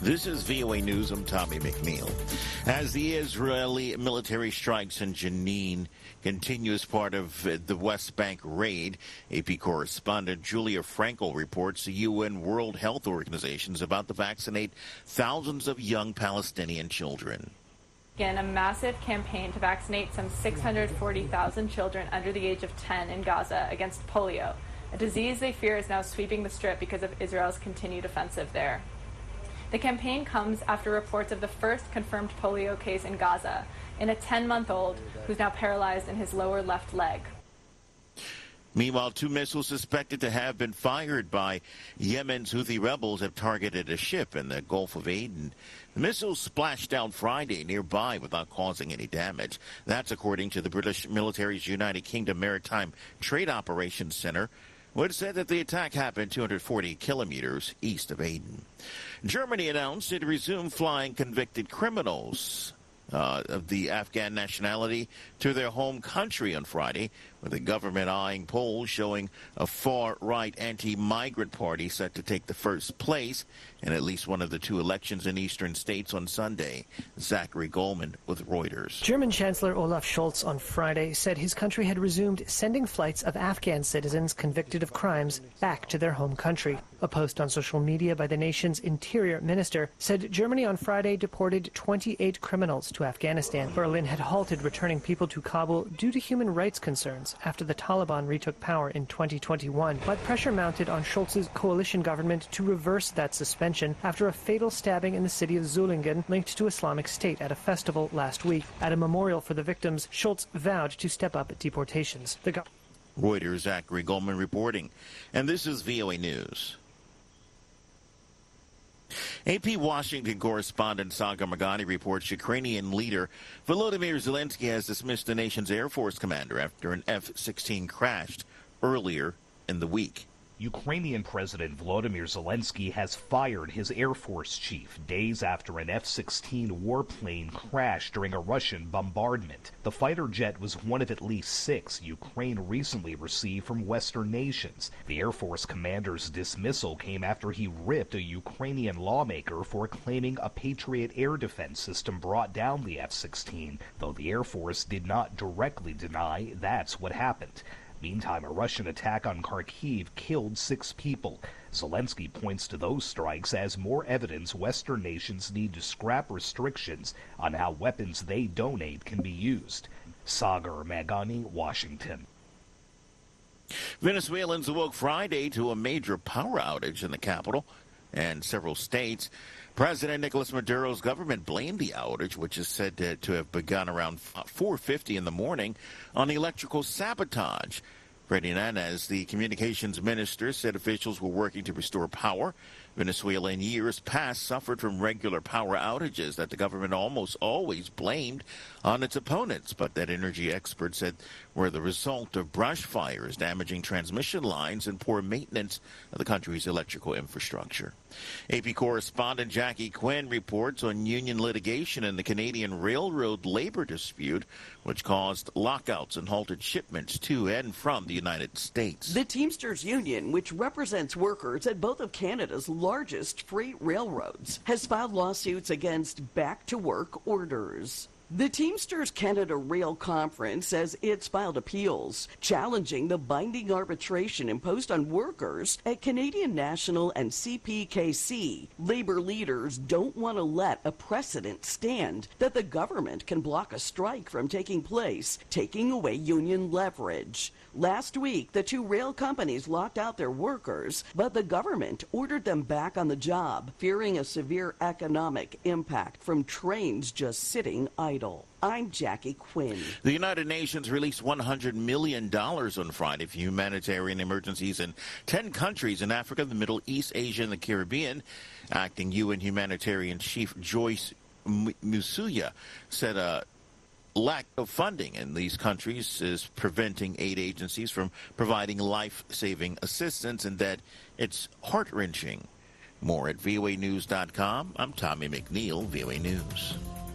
This is VOA News. I'm Tommy McNeil. As the Israeli military strikes in Jenin continue as part of the West Bank raid, AP correspondent Julia Frankel reports the UN World Health Organization is about to vaccinate thousands of young Palestinian children. A massive campaign to vaccinate some 640,000 children under the age of 10 in Gaza against polio, a disease they fear is now sweeping the Strip because of Israel's continued offensive there. The campaign comes after reports of the first confirmed polio case in Gaza in a 10-month-old who's now paralyzed in his lower left leg. Meanwhile, 2 missiles suspected to have been fired by Yemen's Houthi rebels have targeted a ship in the Gulf of Aden. The missiles splashed down Friday nearby without causing any damage. That's according to the British military's United Kingdom Maritime Trade Operations Center, which said that the attack happened 240 kilometers east of Aden. Germany announced it resumed flying convicted criminals of the Afghan nationality to their home country on Friday, with the government eyeing polls showing a far-right anti-migrant party set to take the first place in at least one of the 2 elections in eastern states on Sunday. Zachary Goldman with Reuters. German Chancellor Olaf Scholz on Friday said his country had resumed sending flights of Afghan citizens convicted of crimes back to their home country. A post on social media by the nation's interior minister said Germany on Friday deported 28 criminals to Afghanistan. Berlin had halted returning people to Kabul due to human rights concerns after the Taliban retook power in 2021, but pressure mounted on Scholz's coalition government to reverse that suspension after a fatal stabbing in the city of Zulingen linked to Islamic State at a festival last week. At a memorial for the victims, Scholz vowed to step up deportations. Reuters' Zachary Goldman reporting. And this is VOA News. AP Washington correspondent Sagar Meghani reports Ukrainian leader Volodymyr Zelensky has dismissed the nation's Air Force commander after an F-16 crashed earlier in the week. Ukrainian President Volodymyr Zelensky has fired his Air Force chief days after an F-16 warplane crashed during a Russian bombardment. The fighter jet was one of at least 6 Ukraine recently received from Western nations. The Air Force commander's dismissal came after he ripped a Ukrainian lawmaker for claiming a Patriot air defense system brought down the F-16, though the Air Force did not directly deny that's what happened. Meantime, a Russian attack on Kharkiv killed 6 people. Zelensky points to those strikes as more evidence Western nations need to scrap restrictions on how weapons they donate can be used. Sagar Meghani, Washington. Venezuelans awoke Friday to a major power outage in the capital and several states. President Nicolas Maduro's government blamed the outage, which is said to have begun around 4:50 in the morning, on electrical sabotage. Freddy Nanez, the communications minister, said officials were working to restore power. Venezuela in years past suffered from regular power outages that the government almost always blamed on its opponents, but that energy experts said were the result of brush fires damaging transmission lines and poor maintenance of the country's electrical infrastructure. AP correspondent Jackie Quinn reports on union litigation in the Canadian Railroad labor dispute, which caused lockouts and halted shipments to and from the United States. The Teamsters Union, which represents workers at both of Canada's largest freight railroads, has filed lawsuits against back-to-work orders. The Teamsters Canada Rail Conference says it's filed appeals challenging the binding arbitration imposed on workers at Canadian National and CPKC. Labor leaders don't want to let a precedent stand that the government can block a strike from taking place, taking away union leverage. Last week, the 2 rail companies locked out their workers, but the government ordered them back on the job, fearing a severe economic impact from trains just sitting idle. I'm Jackie Quinn. The United Nations released $100 million on Friday for humanitarian emergencies in 10 countries in Africa, the Middle East, Asia, and the Caribbean. Acting UN Humanitarian Chief Joyce Musuya said lack of funding in these countries is preventing aid agencies from providing life-saving assistance, and that it's heart-wrenching. More at voanews.com. I'm Tommy McNeil, VOA News.